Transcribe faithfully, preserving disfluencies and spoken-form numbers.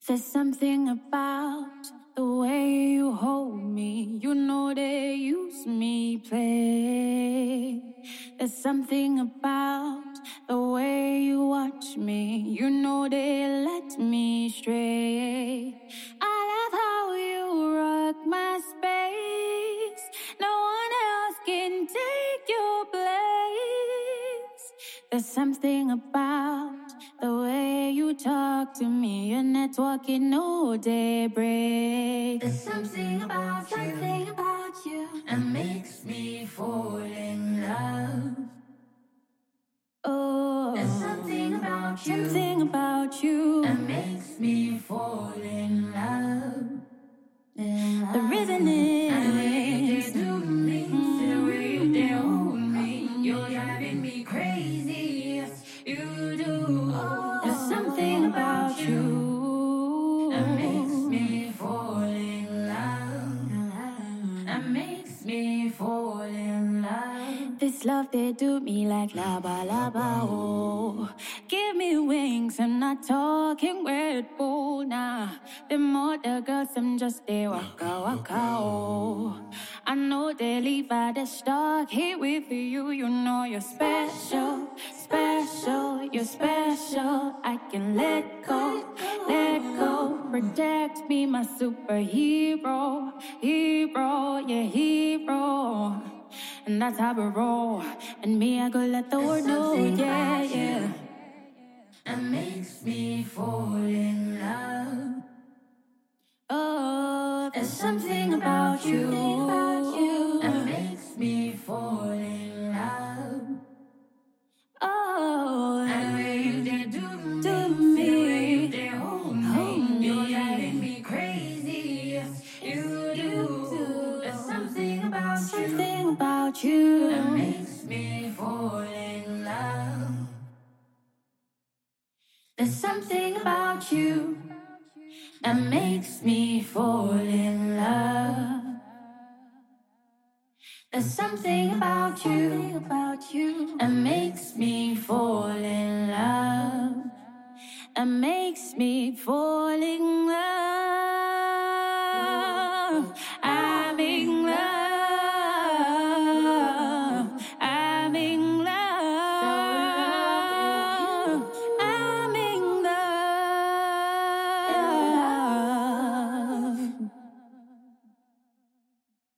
There's something about the way you hold me. You know they use me, play. There's something about the way you watch me. You know they let me stray. I love how you rock my space. No one else can take your place. There's something about the way you talk to me. You're not talking no daybreak. There's something about Something you about you that makes me fall in love. Oh, There's something about you something about you that makes me fall in love. The rhythm is And the way you dare do me, the way you dare hold me, you're driving me crazy. Yes, you do. There's something about you that makes me fall in love. That makes me fall in love. This love they do me like laba laba oh. Give me wings, I'm not talking Red Bull nah. The more the girls I'm just they waka waka oh. I know they leave out the stock here with you. You know you're special, special, you're special. I can let go, let go. Protect me, my superhero, hero, yeah hero. And that's how we roll. And me, I go let the world know, yeah, yeah. That makes me fall in love. Oh, there's something about you, that makes me fall in love. Oh, and the way you dare do me, do me. The way me, you dare hold me, hold me. You're driving me crazy. Yes, you do. There's something about something you about you that makes me fall in love. There's something about you that makes me fall in love. There's something about you, about you that makes me fall in love. that makes me fall